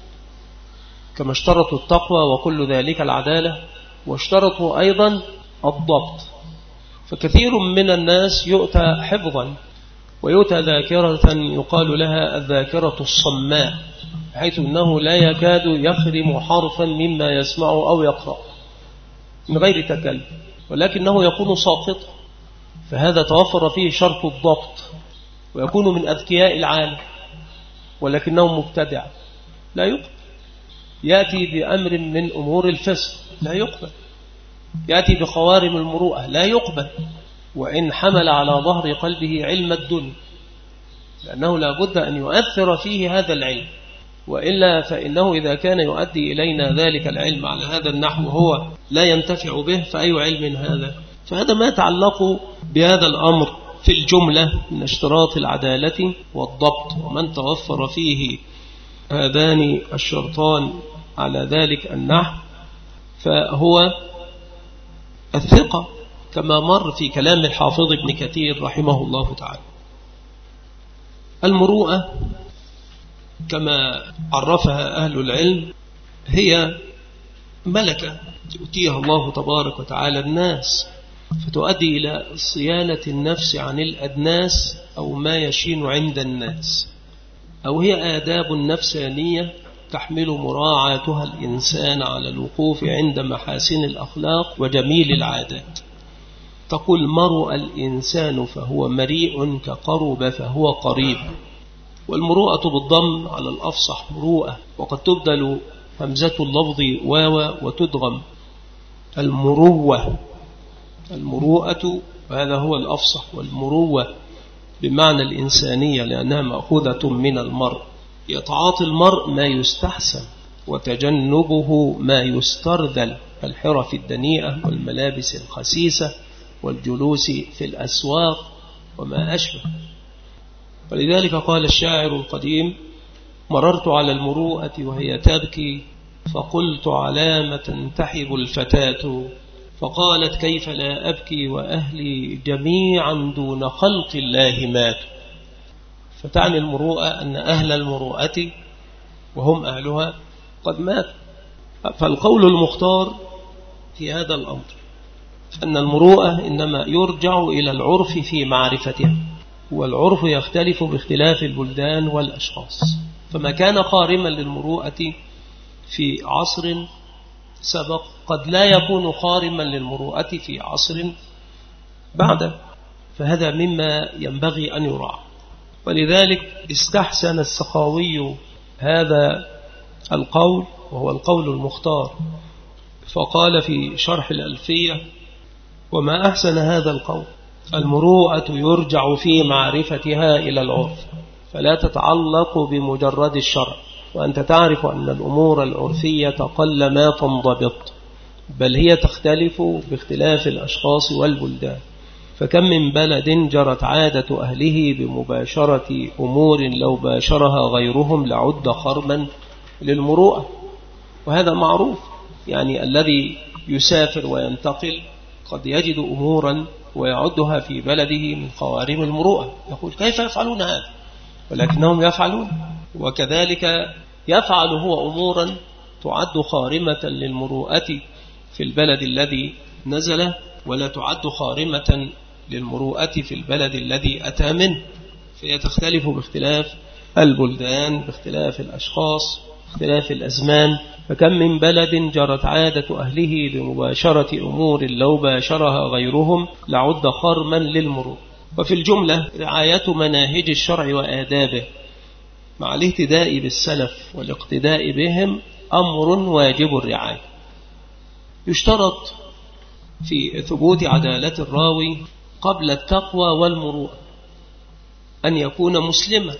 [SPEAKER 1] كما اشترطوا التقوى وكل ذلك العدالة، واشترطوا أيضا الضبط. فكثير من الناس يؤتى حفظا ويؤتى ذاكرة يقال لها الذاكرة الصماء، حيث أنه لا يكاد يخرم حرفا مما يسمع أو يقرأ من غير تكلم، ولكنه يكون ساقطا، فهذا توفر فيه شرط الضبط، ويكون من أذكياء العالم ولكنه مبتدع لا يقبل، يأتي بأمر من أمور الفسق لا يقبل، يأتي بخوارم المروءة لا يقبل، وإن حمل على ظهر قلبه علم الدنيا، لأنه لا بد أن يؤثر فيه هذا العلم، وإلا فإنه إذا كان يؤدي إلينا ذلك العلم على هذا النحو هو لا ينتفع به فأي علم هذا؟ فهذا ما يتعلق بهذا الأمر في الجملة من اشتراط العدالة والضبط، ومن توفر فيه هذان الشرطان على ذلك النحو فهو الثقة، كما مر في كلام الحافظ ابن كثير رحمه الله تعالى. المروءة كما عرفها أهل العلم هي ملكة يؤتيها الله تبارك وتعالى الناس، فتؤدي إلى صيانة النفس عن الأدناس أو ما يشين عند الناس، أو هي آداب نفسانية تحمل مراعاتها الإنسان على الوقوف عند محاسن الأخلاق وجميل العادات. تقول مرء الإنسان فهو مريء كقرب فهو قريب، والمروءة بالضم على الأفصح مروءة، وقد تبدل همزة اللفظ واو وتدغم المروة، المروءة وهذا هو الأفصح، والمروة بمعنى الإنسانية لأنها مأخوذة من المرء، يتعاطي المرء ما يستحسن وتجنبه ما يسترذل، الحرف الدنيئة والملابس الخسيسة والجلوس في الأسواق وما أشبه. ولذلك قال الشاعر القديم مررت على المروءة وهي تبكي فقلت علام تنتحب الفتاة، فقالت كيف لا أبكي وأهلي جميعا دون خلق الله ماتوا. فتعني المروءة أن أهل المروءة وهم أهلها قد ماتوا. فالقول المختار في هذا الأمر أن المروءة إنما يرجع إلى العرف في معرفتها، والعرف يختلف باختلاف البلدان والأشخاص. فما كان خارما للمروءة في عصر سبق قد لا يكون خارما للمروءة في عصر بعده، فهذا مما ينبغي أن يراعى. ولذلك استحسن السخاوي هذا القول، وهو القول المختار، فقال في شرح الألفية: وما أحسن هذا القول، المروءة يرجع في معرفتها إلى العرف، فلا تتعلق بمجرد الشرع، وأنت تعرف أن الأمور العرفية قل ما تنضبط، بل هي تختلف باختلاف الأشخاص والبلدان. فكم من بلد جرت عادة أهله بمباشرة أمور لو باشرها غيرهم لعد خرما للمروءة، وهذا معروف. يعني الذي يسافر وينتقل قد يجد أمورا ويعدها في بلده من خوارم المروءة، يقول كيف يفعلون هذا؟ ولكنهم يفعلون. وكذلك يفعل هو أمورا تعد خارمة للمروءة في البلد الذي نزل، ولا تعد خارمة للمروءة في البلد الذي أتى منه، فهي تختلف باختلاف البلدان، باختلاف الأشخاص، باختلاف الأزمان. فكم من بلد جرت عادة أهله بمباشرة أمور لو باشرها غيرهم لعد خرما للمروءة. وفي الجملة رعاية مناهج الشرع وآدابه مع الاهتداء بالسلف والاقتداء بهم أمر واجب الرعاية. يشترط في ثبوت عدالة الراوي قبل التقوى والمروءة أن يكون مسلما،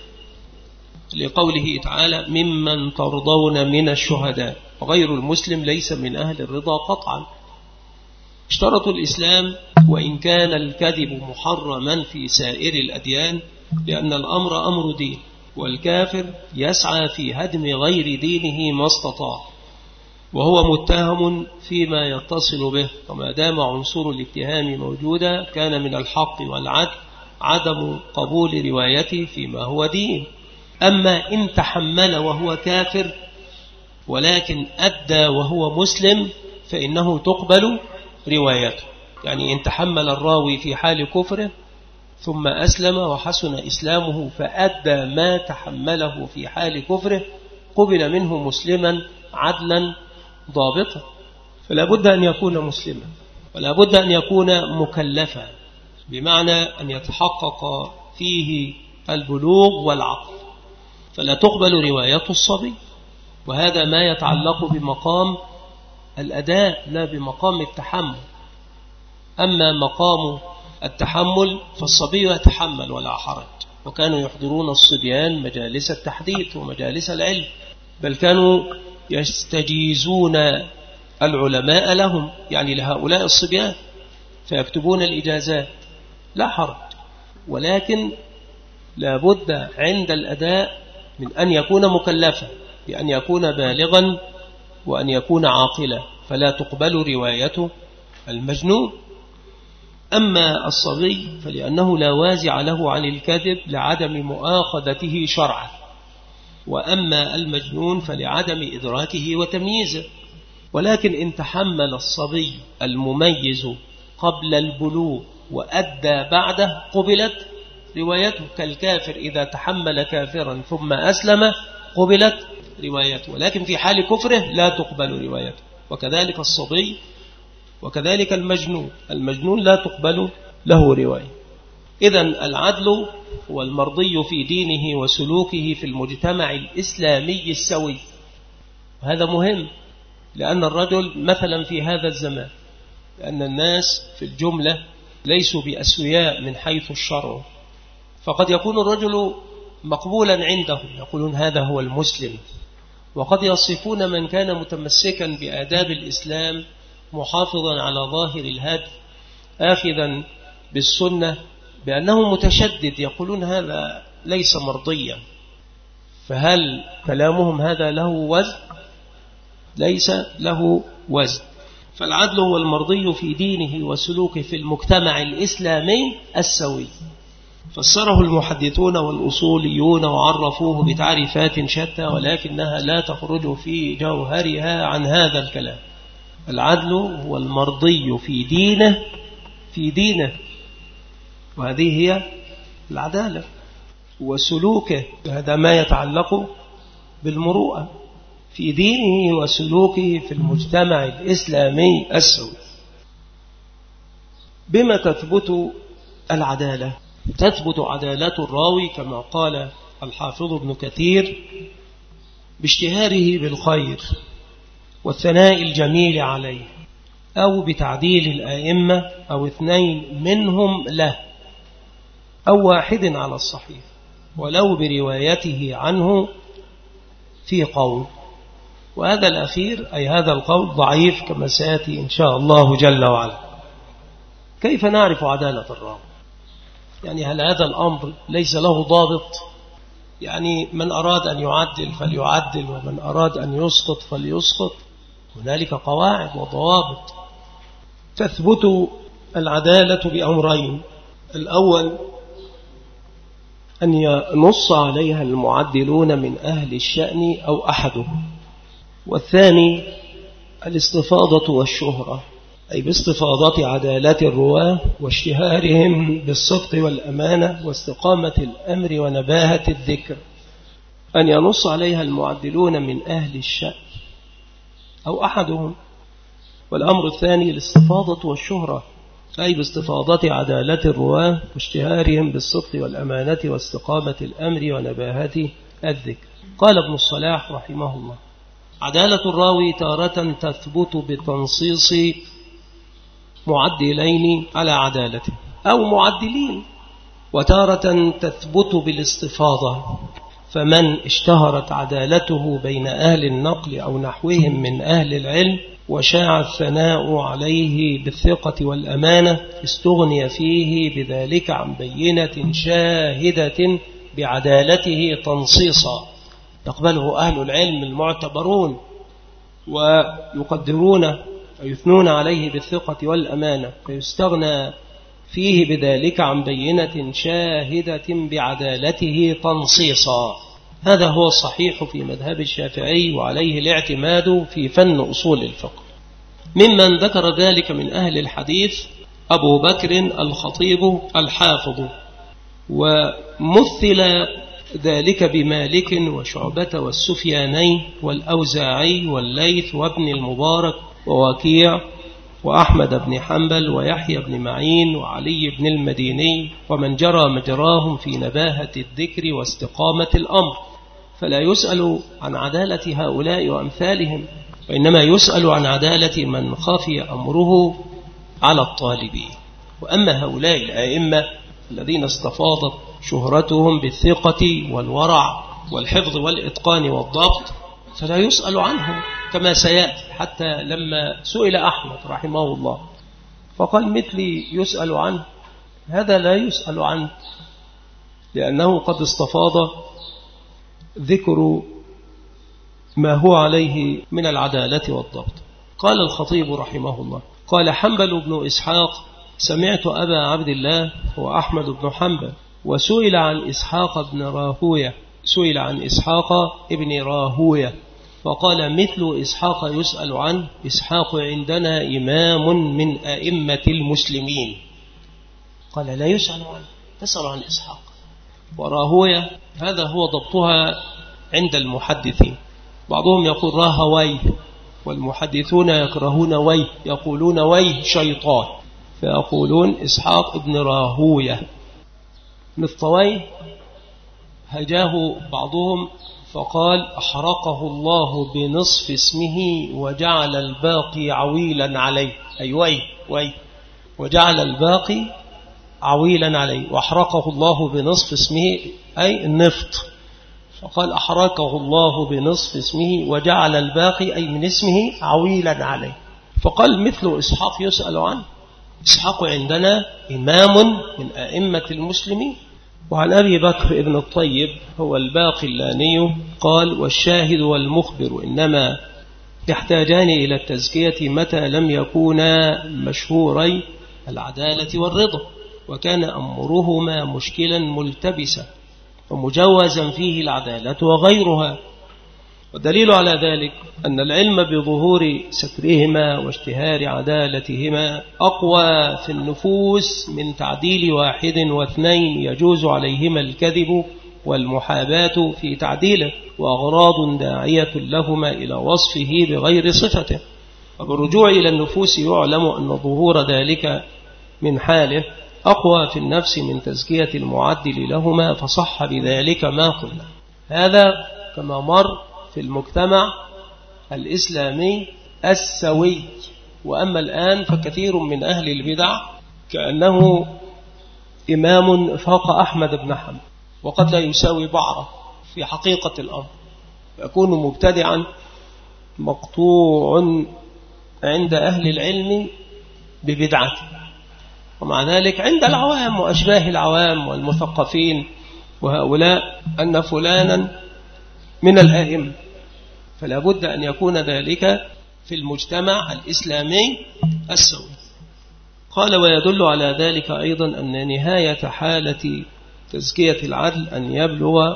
[SPEAKER 1] لقوله تعالى: ممن ترضون من الشهداء، وغير المسلم ليس من أهل الرضا قطعا. اشترط الإسلام وإن كان الكذب محرما في سائر الأديان، لأن الأمر أمر دين، والكافر يسعى في هدم غير دينه ما استطاع، وهو متهم فيما يتصل به، وما دام عنصر الاتهام موجودا كان من الحق والعدل عدم قبول روايته فيما هو دين. أما إن تحمل وهو كافر ولكن أدى وهو مسلم فإنه تقبل روايته. يعني إن تحمل الراوي في حال كفره ثم أسلم وحسن إسلامه فأدى ما تحمله في حال كفره قبل منه مسلما عدلا ضابطا. فلا بد أن يكون مسلما، ولا بد أن يكون مكلفا، بمعنى أن يتحقق فيه البلوغ والعقل، فلا تقبل رواية الصبي. وهذا ما يتعلق بمقام الأداء لا بمقام التحمل. أما مقام التحمل فالصبي يتحمل ولا حرج، وكانوا يحضرون الصبيان مجالس التحديث ومجالس العلم، بل كانوا يستجيزون العلماء لهم، يعني لهؤلاء الصبيان، فيكتبون الإجازات لا حرج. ولكن لا بد عند الأداء من أن يكون مكلفا، بأن يكون بالغا وأن يكون عاقلا، فلا تقبل روايته المجنون. أما الصبي فلأنه لا وازع له عن الكذب لعدم مؤاخذته شرعا، وأما المجنون فلعدم إدراكه وتمييزه. ولكن إن تحمل الصبي المميز قبل البلوغ وأدى بعده قبلت روايته، كالكافر إذا تحمل كافرا ثم أسلم قبلت روايته، ولكن في حال كفره لا تقبل روايته. وكذلك الصبي وكذلك المجنون، المجنون لا تقبل له رواية. إذن العدل هو المرضي في دينه وسلوكه في المجتمع الإسلامي السوي. وهذا مهم، لأن الرجل مثلا في هذا الزمان، لأن الناس في الجملة ليسوا بأسوياء من حيث الشرع، فقد يكون الرجل مقبولا عندهم، يقولون هذا هو المسلم، وقد يصفون من كان متمسكا بآداب الإسلام محافظا على ظاهر الهدي آخذا بالسنة بأنه متشدد، يقولون هذا ليس مرضيا. فهل كلامهم هذا له وزن؟ ليس له وزن. فالعدل هو المرضي في دينه وسلوكه في المجتمع الإسلامي السوي. فسره المحدثون والأصوليون وعرفوه بتعريفات شتى، ولكنها لا تخرج في جوهرها عن هذا الكلام. العدل هو المرضي في دينه في دينه وهذه هي العدالة، وسلوكه، هذا ما يتعلق بالمروءة في دينه وسلوكه في المجتمع الإسلامي السوي. بما تثبت العدالة؟ تثبت عدالة الراوي كما قال الحافظ ابن كثير باشتهاره بالخير والثناء الجميل عليه، أو بتعديل الآئمة أو اثنين منهم له، أو واحد على الصحيح، ولو بروايته عنه في قول، وهذا الأخير أي هذا القول ضعيف كما سيأتي إن شاء الله جل وعلا. كيف نعرف عدالة الراوي؟ يعني هل هذا الأمر ليس له ضابط؟ يعني من أراد أن يعدل فليعدل، ومن أراد أن يسقط فليسقط. هنالك قواعد وضوابط. تثبت العدالة بأمرين: الأول أن ينص عليها المعدلون من أهل الشأن أو أحدهم، والثاني الاستفاضة والشهرة، أي باستفاضة عدالة الرواة واشتهارهم بالصدق والأمانة واستقامة الأمر ونباهة الذكر، أن ينص عليها المعدلون من أهل الشأن أو أحدهم. والأمر الثاني الاستفاضة والشهرة، أي باستفاضة عدالة الرواة واشتهارهم بالصدق والأمانة واستقامة الأمر ونباهة الذكر. قال ابن الصلاح رحمه الله: عدالة الراوي تارة تثبت بتنصيص معدلين على عدالته أو معدلين، وتارة تثبت بالاستفاضة، فمن اشتهرت عدالته بين أهل النقل أو نحوهم من أهل العلم وشاع الثناء عليه بالثقة والأمانة استغني فيه بذلك عن بينة شاهدة بعدالته تنصيصا يقبله أهل العلم المعتبرون ويقدرون ويثنون عليه بالثقة والأمانة، فيستغنى فيه بذلك عن بينة شاهدة بعدالته تنصيصا. هذا هو الصحيح في مذهب الشافعي، وعليه الاعتماد في فن أصول الفقه. ممن ذكر ذلك من أهل الحديث أبو بكر الخطيب الحافظ، ومثل ذلك بمالك وشعبة والسفياني والأوزاعي والليث وابن المبارك ووكيع وأحمد بن حنبل ويحيى بن معين وعلي بن المديني، ومن جرى مجراهم في نباهة الذكر واستقامة الأمر، فلا يسأل عن عدالة هؤلاء وأمثالهم، وإنما يسأل عن عدالة من خفي أمره على الطالبين. وأما هؤلاء الآئمة الذين استفاضت شهرتهم بالثقة والورع والحفظ والإتقان والضبط، فلا يسأل عنهم كما سيأتي. حتى لما سئل أحمد رحمه الله فقال مثلي يسأل عنه، هذا لا يسأل عنه، لأنه قد استفاض ذكر ما هو عليه من العدالة والضبط. قال الخطيب رحمه الله: قال حنبل بن إسحاق: سمعت أبا عبد الله هو أحمد بن حنبل، وسئل عن إسحاق بن راهوية، سئل عن إسحاق ابن راهوية فقال: مثل إسحاق يسأل عنه، إسحاق عندنا إمام من أئمة المسلمين. قال: لا يسأل عنه، تسأل عن إسحاق. وراهوية هذا هو ضبطها عند المحدثين، بعضهم يقول راهويه، والمحدثون يكرهون ويه، يقولون ويه شيطان، فيقولون إسحاق ابن راهوية. مفطويه هجاه بعضهم فقال: أحرقه الله بنصف اسمه وجعل الباقي عويلا عليه، أي وي وي وجعل الباقي عويلا عليه، وأحرقه الله بنصف اسمه أي النفط، فقال: أحرقه الله بنصف اسمه وجعل الباقي أي من اسمه عويلا عليه. فقال: مثل إسحاق يسأل عنه، إسحاق عندنا إمام من أئمة المسلمين. وعن أبي بكر ابن الطيب هو الباقلاني قال: والشاهد والمخبر إنما يحتاجان إلى التزكية متى لم يكونا مشهوري العدالة والرضا، وكان أمرهما مشكلا ملتبسا ومجوزا فيه العدالة وغيرها. والدليل على ذلك أن العلم بظهور سترهما واشتهار عدالتهما أقوى في النفوس من تعديل واحد واثنين يجوز عليهما الكذب والمحاباة في تعديله، وأغراض داعية لهما إلى وصفه بغير صفته. وبالرجوع إلى النفوس يعلم أن ظهور ذلك من حاله أقوى في النفس من تزكية المعدل لهما، فصح بذلك ما قلنا. هذا كما مر في المجتمع الإسلامي السوي. وأما الآن فكثير من أهل البدع كأنه إمام فوق أحمد بن حنبل، وقد لا يساوي بعضه في حقيقة الأمر، يكون مبتدعا مقطوع عند أهل العلم ببدعته، ومع ذلك عند العوام وأشباه العوام والمثقفين وهؤلاء أن فلانا من الآئمة، فلا بد أن يكون ذلك في المجتمع الإسلامي السوي. قال: ويدل على ذلك أيضا أن نهاية حالة تزكية العدل أن يبلغ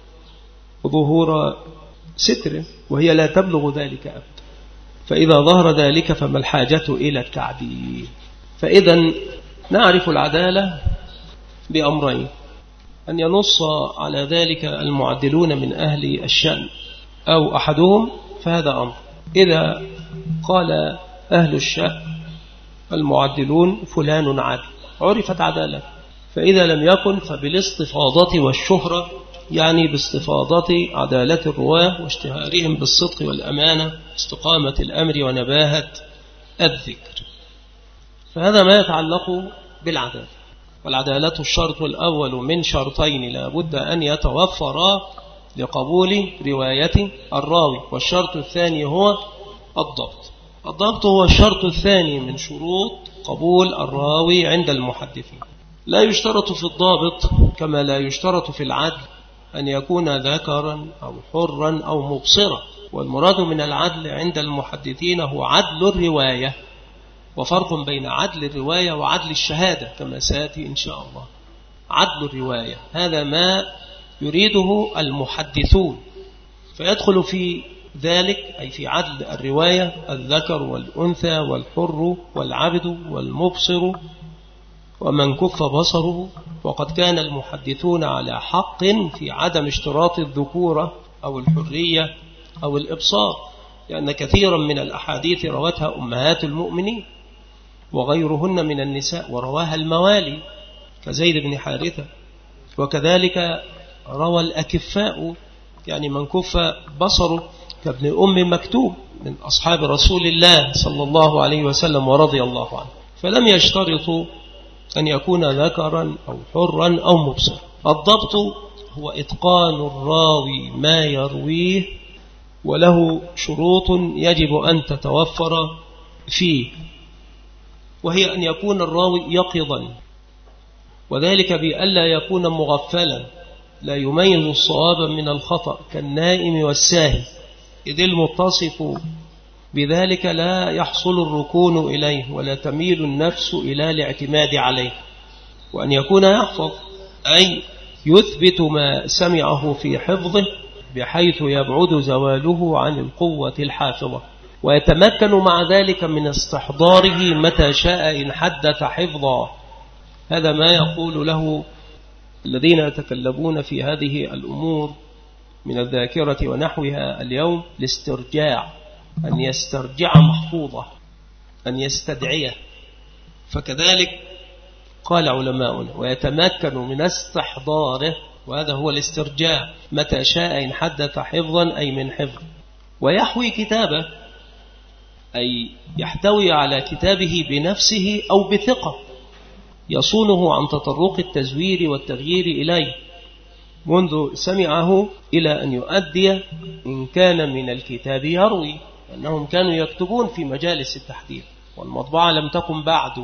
[SPEAKER 1] ظهور ستر، وهي لا تبلغ ذلك أبدا، فإذا ظهر ذلك فما الحاجة إلى التعديل؟ فإذا نعرف العدالة بأمرين: أن ينص على ذلك المعدلون من أهل الشأن أو أحدهم، فهذا أمر. إذا قال أهل الشأن المعدلون فلان عدل عرفت عدالة، فإذا لم يكن فبالاستفاضة والشهرة، يعني باستفاضة عدالة الرواة واشتهارهم بالصدق والأمانة، استقامة الأمر ونباهة الذكر. فهذا ما يتعلق بالعدالة. والعدالة الشرط الأول من شرطين لا بد أن يتوفرا لقبول رواية الراوي، والشرط الثاني هو الضبط. الضبط هو الشرط الثاني من شروط قبول الراوي عند المحدثين. لا يشترط في الضابط كما لا يشترط في العدل أن يكون ذكرا أو حرا أو مبصرا، والمراد من العدل عند المحدثين هو عدل الرواية، وفرق بين عدل الرواية وعدل الشهادة كما سيأتي إن شاء الله. عدل الرواية هذا ما يريده المحدثون، فيدخل في ذلك أي في عدل الرواية الذكر والأنثى والحر والعبد والمبصر ومن كف بصره. وقد كان المحدثون على حق في عدم اشتراط الذكورة أو الحرية أو الإبصار، لأن كثيرا من الأحاديث روتها أمهات المؤمنين وغيرهن من النساء، ورواها الموالي كزيد بن حارثة، وكذلك روى الأكفاء يعني من كف بصره كابن أم مكتوم من أصحاب رسول الله صلى الله عليه وسلم ورضي الله عنه. فلم يشترطوا أن يكون ذكرا أو حرا أو مبصر. الضبط هو إتقان الراوي ما يرويه، وله شروط يجب أن تتوفر فيه، وهي أن يكون الراوي يقظا، وذلك بألا يكون مغفلا لا يميز الصواب من الخطأ كالنائم والساهي، إذ المتصف بذلك لا يحصل الركون إليه ولا تميل النفس إلى الاعتماد عليه. وأن يكون يحفظ أي يثبت ما سمعه في حفظه بحيث يبعد زواله عن القوة الحافظة، ويتمكن مع ذلك من استحضاره متى شاء إن حدث حفظا. هذا ما يقول له الذين يتكلمون في هذه الأمور من الذاكرة ونحوها اليوم الاسترجاع، أن يسترجع محفوظة، أن يستدعيه. فكذلك قال علماؤنا ويتمكن من استحضاره، وهذا هو الاسترجاع متى شاء إن حدث حفظا أي من حفظ. ويحوي كتابه أي يحتوي على كتابه بنفسه أو بثقة يصونه عن تطرق التزوير والتغيير إليه منذ سمعه إلى أن يؤدي إن كان من الكتاب يروي، أنهم كانوا يكتبون في مجالس التحديث والمطبعة لم تكن بعد،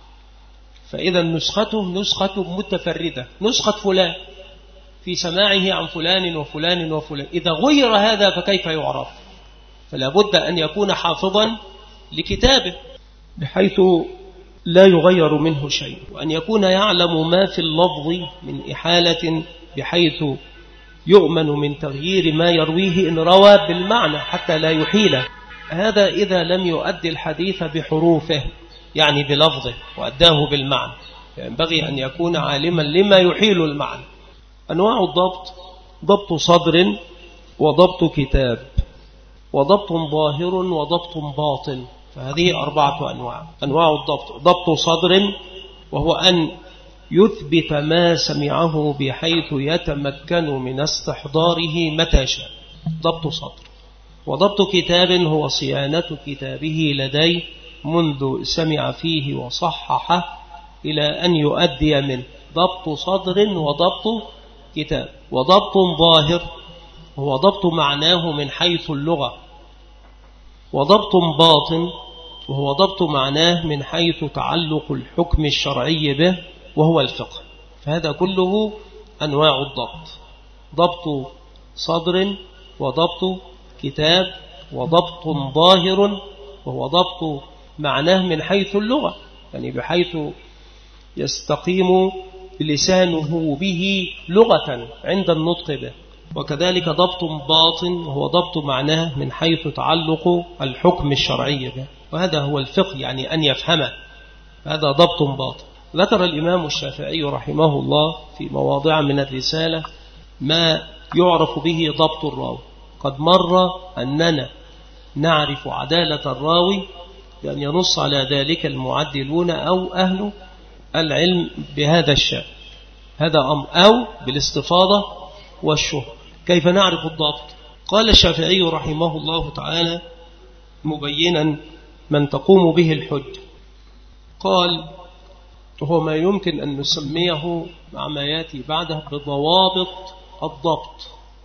[SPEAKER 1] فإذا نسخته نسخة متفردة، نسخة فلان في سماعه عن فلان وفلان وفلان. إذا غير هذا فكيف يعرف؟ فلا بد أن يكون حافظا لكتابه بحيث لا يغير منه شيء، وأن يكون يعلم ما في اللفظ من إحالة بحيث يؤمن من تغيير ما يرويه إن روى بالمعنى حتى لا يحيله. هذا إذا لم يؤدي الحديث بحروفه يعني بلفظه وأداه بالمعنى، ينبغي أن يكون عالما لما يحيل المعنى. أنواع الضبط: ضبط صدر، وضبط كتاب، وضبط ظاهر، وضبط باطن. فهذه أربعة أنواع. أنواع الضبط: ضبط صدر، وهو أن يثبت ما سمعه بحيث يتمكن من استحضاره متى شاء، ضبط صدر. وضبط كتاب هو صيانة كتابه لديه منذ سمع فيه وصححه إلى أن يؤدي منه، ضبط صدر وضبط كتاب. وضبط ظاهر هو ضبط معناه من حيث اللغة. وضبط باطن وهو ضبط معناه من حيث تعلق الحكم الشرعي به وهو الفقه. فهذا كله أنواع الضبط: ضبط صدر، وضبط كتاب، وضبط ظاهر وهو ضبط معناه من حيث اللغة، يعني بحيث يستقيم لسانه به لغة عند النطق به. وكذلك ضبط باطن وهو ضبط معناه من حيث تعلق الحكم الشرعي به، وهذا هو الفقه، يعني أن يفهمه. هذا ضبط باطن. ذكر الإمام الشافعي رحمه الله في مواضع من الرسالة ما يعرف به ضبط الراوي. قد مر أننا نعرف عدالة الراوي بأن ينص على ذلك المعدلون أو أهل العلم بهذا الشأن، هذا أمر، أو بالاستفاضة والشهر. كيف نعرف الضبط؟ قال الشافعي رحمه الله تعالى مبينا من تقوم به الحجة، قال: وهو ما يمكن أن نسميه مع ما يأتي بعده بضوابط الضبط.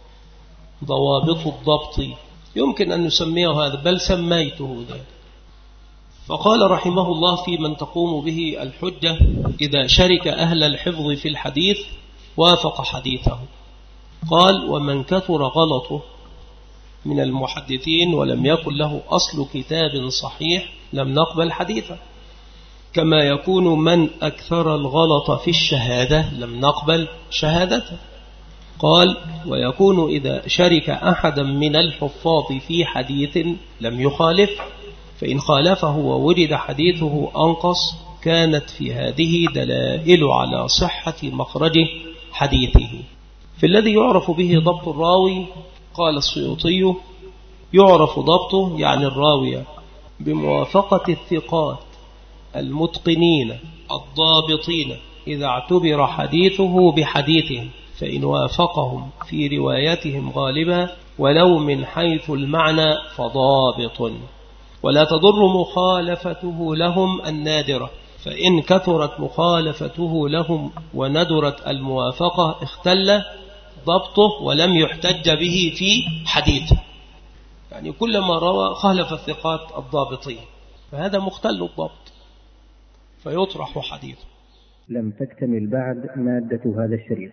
[SPEAKER 1] ضوابط الضبط يمكن أن نسميه هذا، بل سميته ذلك. فقال رحمه الله في من تقوم به الحجة: إذا شرك أهل الحفظ في الحديث وافق حديثه. قال: ومن كثر غلطه من المحدثين ولم يكن له أصل كتاب صحيح لم نقبل حديثه، كما يكون من أكثر الغلط في الشهادة لم نقبل شهادته. قال: ويكون إذا شرك أحدا من الحفاظ في حديث لم يخالف، فإن خالفه ووجد حديثه أنقص كانت في هذه دلائل على صحة مخرج حديثه. في الذي يعرف به ضبط الراوي قال السيوطي: يعرف ضبطه يعني الراوي بموافقة الثقات المتقنين الضابطين إذا اعتبر حديثه بحديثهم، فإن وافقهم في روايتهم غالبا ولو من حيث المعنى فضابط، ولا تضر مخالفته لهم النادرة، فإن كثرت مخالفته لهم وندرت الموافقة اختل ضبطه ولم يحتج به في حديثه. يعني كلما روى خالف الثقات الضابطين فهذا مختل الضبط فيطرح حديثه.
[SPEAKER 2] لم تكتمل بعد مادة هذا الشريط،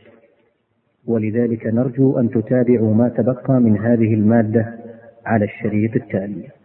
[SPEAKER 2] ولذلك نرجو أن تتابعوا ما تبقى من هذه المادة على الشريط التالي.